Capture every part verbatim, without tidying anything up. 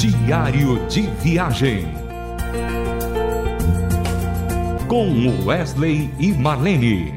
Diário de Viagem, com Wesley e Marlene.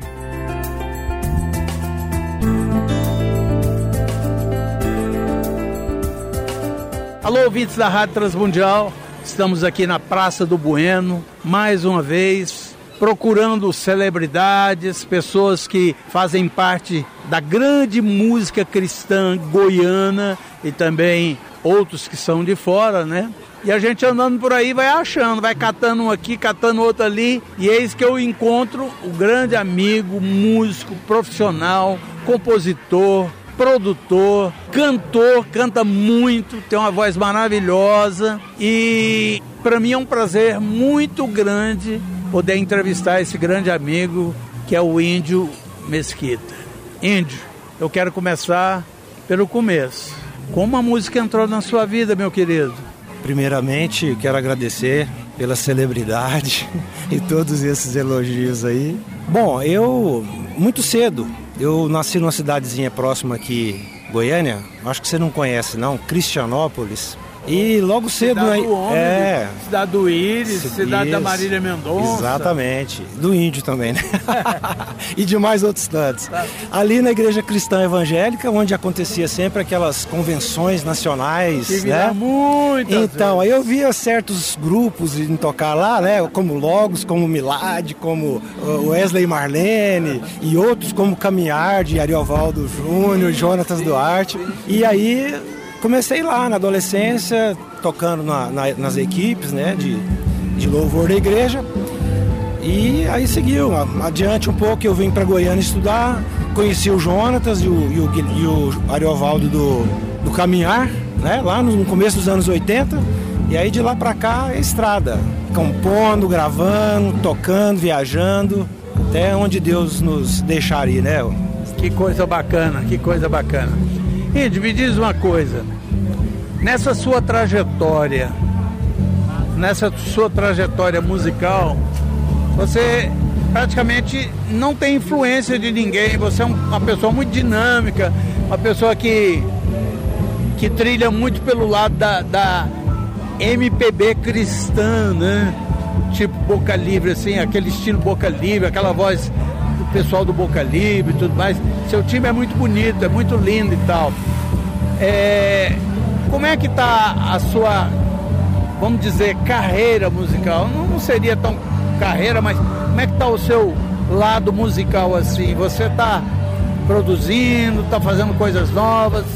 Alô, ouvintes da Rádio Transmundial, estamos aqui na Praça do Bueno, mais uma vez, procurando celebridades, pessoas que fazem parte da grande música cristã goiana e também outros que são de fora, né? E a gente andando por aí vai achando, vai catando um aqui, catando outro ali, e eis que eu encontro o grande amigo, músico, profissional, compositor, produtor, cantor, canta muito, tem uma voz maravilhosa, e para mim é um prazer muito grande poder entrevistar esse grande amigo que é o Índio Mesquita. Índio, eu quero começar pelo começo. Como a música entrou na sua vida, meu querido? Primeiramente, quero agradecer pela celebridade e todos esses elogios aí. Bom, eu, muito cedo, eu nasci numa cidadezinha próxima aqui, Goiânia, acho que você não conhece não, Cristianópolis. E logo cedo... Cidade do Homem, é, Cidade do Íris, Cidade da Marília Mendonça. Exatamente, do Índio também, né? E de mais outros tantos. Tá. Ali na Igreja Cristã Evangélica, onde acontecia sempre aquelas convenções nacionais, que né? Muitas então, vezes. aí eu via certos grupos em tocar lá, né? Como Logos, como Milad, como Wesley e Marlene, e outros como Caminhar, de Ariovaldo Júnior, Jonatas Duarte. E aí... comecei lá na adolescência, tocando na, na, nas equipes, né, de, de louvor da igreja. E aí seguiu. Adiante um pouco eu vim para Goiânia estudar, conheci o Jonatas e o, e o, e o Ariovaldo do, do Caminhar, né, lá no começo dos anos oitenta. E aí de lá para cá é estrada, compondo, gravando, tocando, viajando, até onde Deus nos deixaria, né? Que coisa bacana, que coisa bacana. Índio, me diz uma coisa, nessa sua trajetória, nessa sua trajetória musical, você praticamente não tem influência de ninguém, você é uma pessoa muito dinâmica, uma pessoa que, que trilha muito pelo lado da, da M P B cristã, né? Tipo Boca Livre, assim, aquele estilo Boca Livre, aquela voz... do pessoal do Boca Livre e tudo mais. Seu time é muito bonito, é muito lindo e tal. É, como é que tá a sua, vamos dizer, carreira musical? Não, não seria tão carreira, mas como é que tá o seu lado musical assim? Você tá produzindo, tá fazendo coisas novas?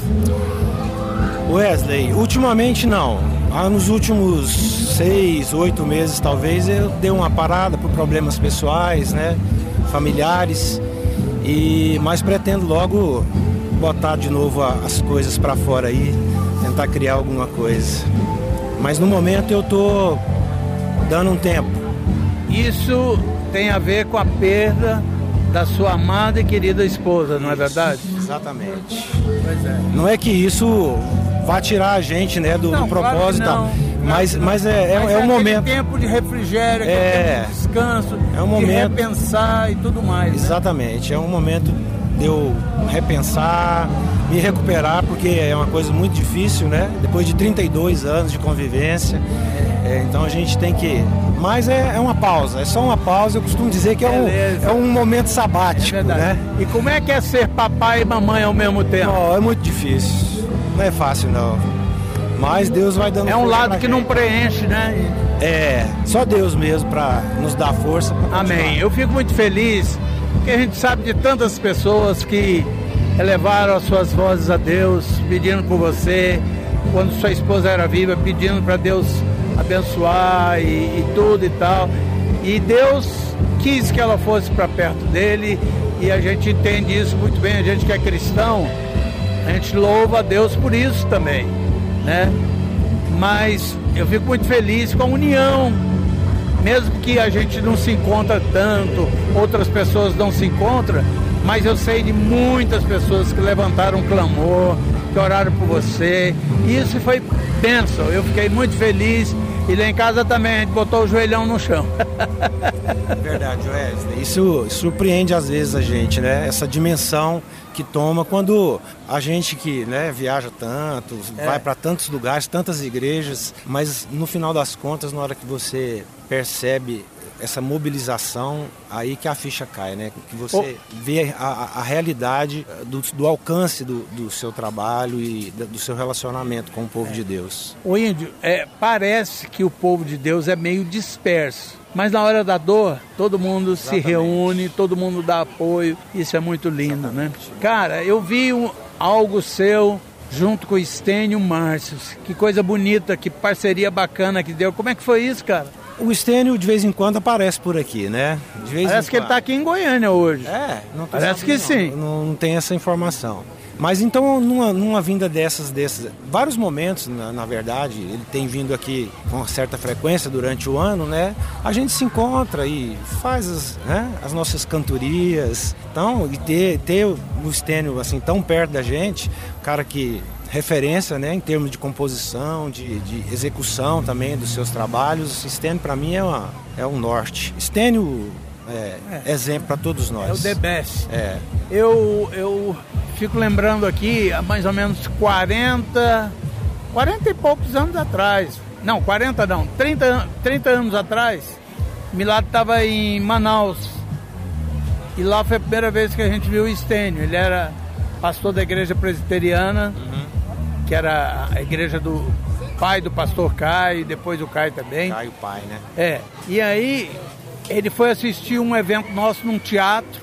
Wesley, ultimamente não. Ah, nos últimos seis, oito meses talvez eu dei uma parada por problemas pessoais, né? Familiares, e mas pretendo logo botar de novo a, as coisas para fora aí, tentar criar alguma coisa. Mas no momento eu tô dando um tempo. Isso tem a ver com a perda da sua amada e querida esposa, não é verdade? Exatamente. Pois é. Não é que isso vá tirar a gente, né, do, não, do propósito, claro que não. Mas, mas é, é, mas é, é um momento. tempo de refrigério, é é, tempo de descanso, é um momento, de repensar e tudo mais. Exatamente, né? É um momento de eu repensar, me recuperar, porque é uma coisa muito difícil, né? Depois de trinta e dois anos de convivência, é, então a gente tem que... Mas é, é uma pausa, é só uma pausa, eu costumo dizer que é um, é um momento sabático, é né? E como é que é ser papai e mamãe ao mesmo tempo? Oh, é muito difícil, não é fácil não. Mas Deus vai dando... É um lado que não preenche, né? É, só Deus mesmo para nos dar força. Amém. Eu fico muito feliz, porque a gente sabe de tantas pessoas que elevaram as suas vozes a Deus, pedindo por você, quando sua esposa era viva, pedindo para Deus abençoar e, e tudo e tal. E Deus quis que ela fosse para perto dele, e a gente entende isso muito bem. A gente que é cristão, a gente louva a Deus por isso também, né? Mas eu fico muito feliz com a união, mesmo que a gente não se encontra tanto, outras pessoas não se encontram, mas eu sei de muitas pessoas que levantaram um clamor, que oraram por você, e isso foi bênção. Eu fiquei muito feliz, e lá em casa também a gente botou o joelhão no chão. Verdade, Wesley. Isso surpreende às vezes a gente, né? Essa dimensão que toma quando a gente que, né, viaja tanto, é. vai para tantos lugares, tantas igrejas, mas no final das contas, na hora que você percebe essa mobilização, aí que a ficha cai, né? Que você oh. vê a, a realidade do, do alcance do, do seu trabalho e do seu relacionamento com o povo é. de Deus. Ô Índio, é, parece que o povo de Deus é meio disperso, mas na hora da dor, todo mundo Exatamente. se reúne, todo mundo dá apoio, isso é muito lindo, Exatamente. né? Cara, eu vi um, algo seu junto com o Estênio Márcios, que coisa bonita, que parceria bacana que deu. Como é que foi isso, cara? O Estênio de vez em quando aparece por aqui, né? De vez Parece em que quando. ele está aqui em Goiânia hoje. É, não Parece que não, sim. Não, não tem essa informação. Mas então, numa, numa vinda dessas, desses, vários momentos, na, na verdade, ele tem vindo aqui com certa frequência durante o ano, né? A gente se encontra e faz as, né, as nossas cantorias. Então, e ter, ter o Estênio assim, tão perto da gente, o cara que... referência, né, em termos de composição, de, de execução também dos seus trabalhos. Estênio para mim é, uma, é um norte. Estênio é, é exemplo para todos nós. É o the best. É. Eu, eu fico lembrando aqui, há mais ou menos quarenta, quarenta e poucos anos atrás, não, quarenta não, trinta, trinta anos atrás, Milad estava em Manaus e lá foi a primeira vez que a gente viu o Estênio. Ele era pastor da igreja presbiteriana, uhum. que era a igreja do pai do pastor Caio, e depois o Caio também. Caio pai, né? É, e aí ele foi assistir um evento nosso num teatro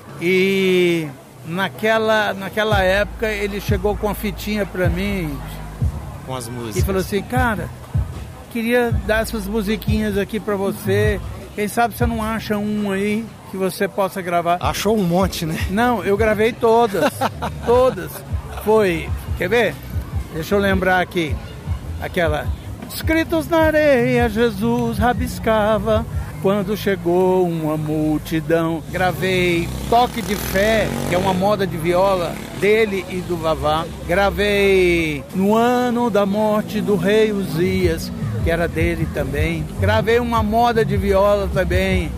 e naquela, naquela época ele chegou com uma fitinha pra mim. Com as músicas. E falou assim, cara, queria dar essas musiquinhas aqui pra você, quem sabe você não acha um aí que você possa gravar. Achou um monte, né? Não, eu gravei todas, todas. Foi, quer ver? Deixa eu lembrar aqui, aquela... Escritos na areia, Jesus rabiscava, quando chegou uma multidão. Gravei Toque de Fé, que é uma moda de viola dele e do Vavá. Gravei No Ano da Morte do Rei Uzias, que era dele também. Gravei uma moda de viola também,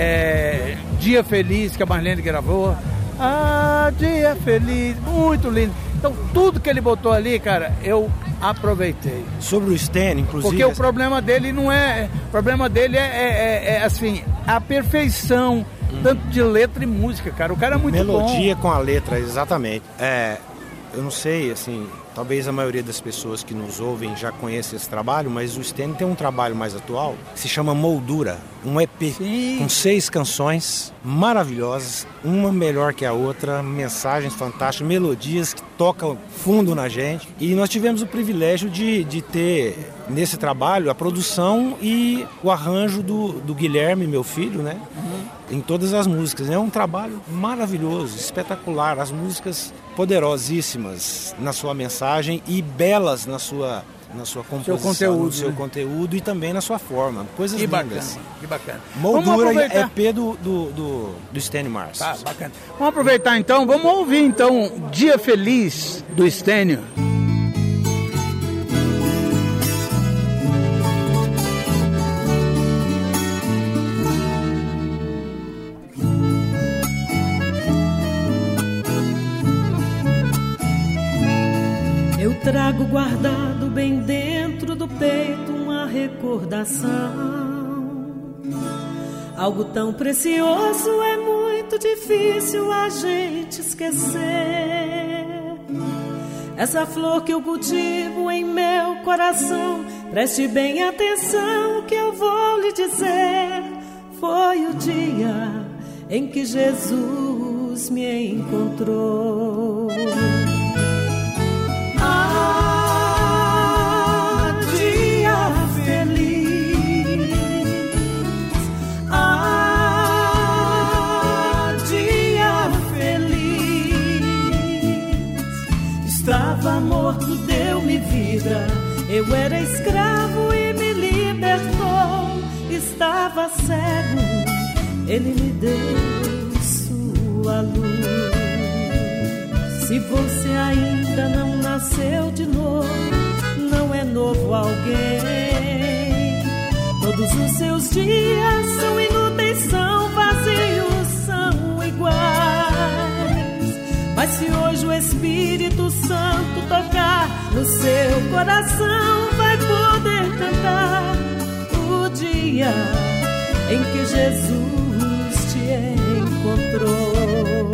é, Dia Feliz, que a Marlene gravou. Ah, Dia Feliz, muito lindo. Então, tudo que ele botou ali, cara, eu aproveitei. Sobre o Estênio, inclusive... Porque o problema dele não é... O problema dele é, é, é, é assim, a perfeição, hum. tanto de letra e música, cara. O cara é muito Melodia bom. Melodia com a letra, exatamente. É, eu não sei, assim... Talvez a maioria das pessoas que nos ouvem já conheça esse trabalho, mas o Estênio tem um trabalho mais atual que se chama Moldura, um E P Sim. com seis canções maravilhosas, uma melhor que a outra, mensagens fantásticas, melodias que tocam fundo na gente. E nós tivemos o privilégio de, de ter nesse trabalho a produção e o arranjo do, do Guilherme, meu filho, né? Uhum. Em todas as músicas. É um trabalho maravilhoso, espetacular, as músicas poderosíssimas na sua mensagem e belas na sua, na sua composição, seu conteúdo, no seu né? conteúdo e também na sua forma. Coisas que lindas. Bacana, que bacana. Moldura é E P do, do, do, do Estênio Márcios. Tá, bacana. Vamos aproveitar então, vamos ouvir então Dia Feliz do Estênio. Trago guardado bem dentro do peito uma recordação. Algo tão precioso é muito difícil a gente esquecer. Essa flor que eu cultivo em meu coração, preste bem atenção o que eu vou lhe dizer. Foi o dia em que Jesus me encontrou. Ah, dia feliz. Ah, dia feliz. Estava morto, deu-me vida. Eu era escravo e me libertou. Estava cego, ele me deu sua luz. Se você ainda não nasceu de novo, não é novo alguém. Todos os seus dias são inúteis, são vazios, são iguais. Mas se hoje o Espírito Santo tocar no seu coração, vai poder cantar o dia em que Jesus te encontrou.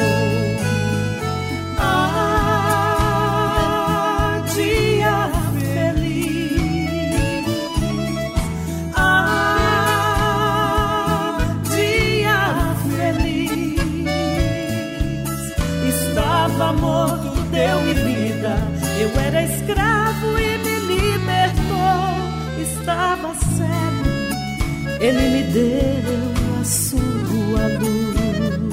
Ah, dia feliz. Ah, dia feliz. Estava morto, deu-me vida. Eu era escravo e me libertou. Estava cego, Ele me deu a sua luz.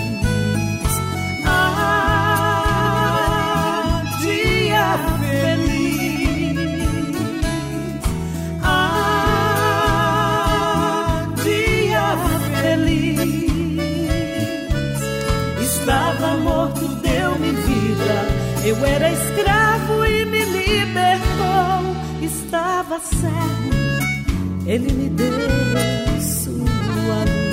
Ah, dia feliz. Ah, dia feliz. Estava morto, deu-me vida. Eu era escravo e me libertou. Estava cego, Ele me deu sua luz.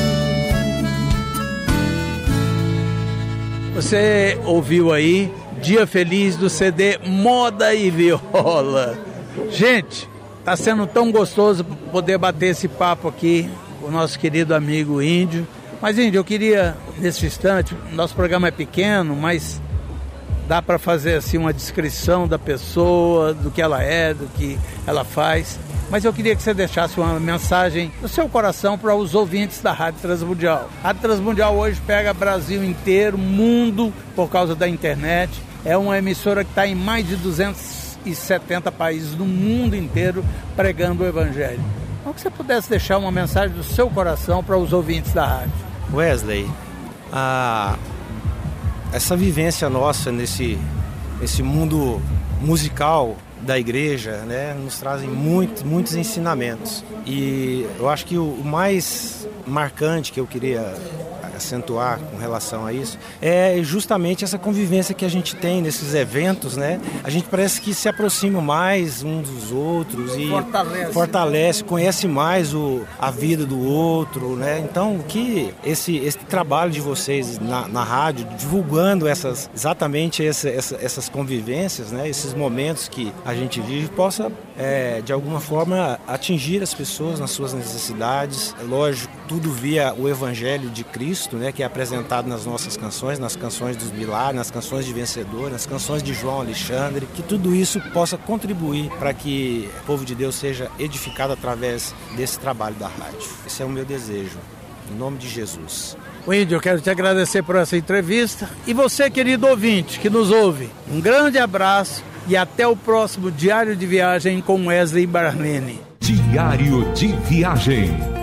Você ouviu aí Dia Feliz do C D Moda e Viola. Gente, tá sendo tão gostoso poder bater esse papo aqui com o nosso querido amigo Índio. Mas, Índio, eu queria, nesse instante, nosso programa é pequeno, mas dá para fazer assim uma descrição da pessoa, do que ela é, do que ela faz. Mas eu queria que você deixasse uma mensagem do seu coração para os ouvintes da Rádio Transmundial. A Rádio Transmundial hoje pega Brasil inteiro, mundo, por causa da internet. É uma emissora que está em mais de duzentos e setenta países do mundo inteiro pregando o Evangelho. Então, que você pudesse deixar uma mensagem do seu coração para os ouvintes da rádio. Wesley, a... essa vivência nossa nesse, nesse mundo musical da igreja, né, nos trazem muito, muitos ensinamentos. E eu acho que o, o mais marcante que eu queria acentuar com relação a isso é justamente essa convivência que a gente tem nesses eventos, né? A gente parece que se aproxima mais uns dos outros e fortalece, fortalece conhece mais o, a vida do outro, né? Então, que esse, esse trabalho de vocês na, na rádio, divulgando essas, exatamente essa, essa, essas convivências, né? Esses momentos que a gente vive, possa, é, de alguma forma, atingir as pessoas nas suas necessidades. É lógico, tudo via o Evangelho de Cristo, né, que é apresentado nas nossas canções, nas canções dos milagres, nas canções de vencedor, nas canções de João Alexandre, que tudo isso possa contribuir para que o povo de Deus seja edificado através desse trabalho da rádio. Esse é o meu desejo, em nome de Jesus. Índio, eu quero te agradecer por essa entrevista. E você, querido ouvinte, que nos ouve, um grande abraço e até o próximo Diário de Viagem com Wesley Marlene. Diário de Viagem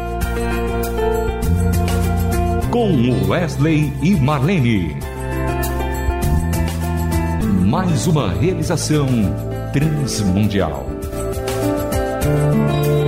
com Wesley e Marlene. Mais uma realização Transmundial.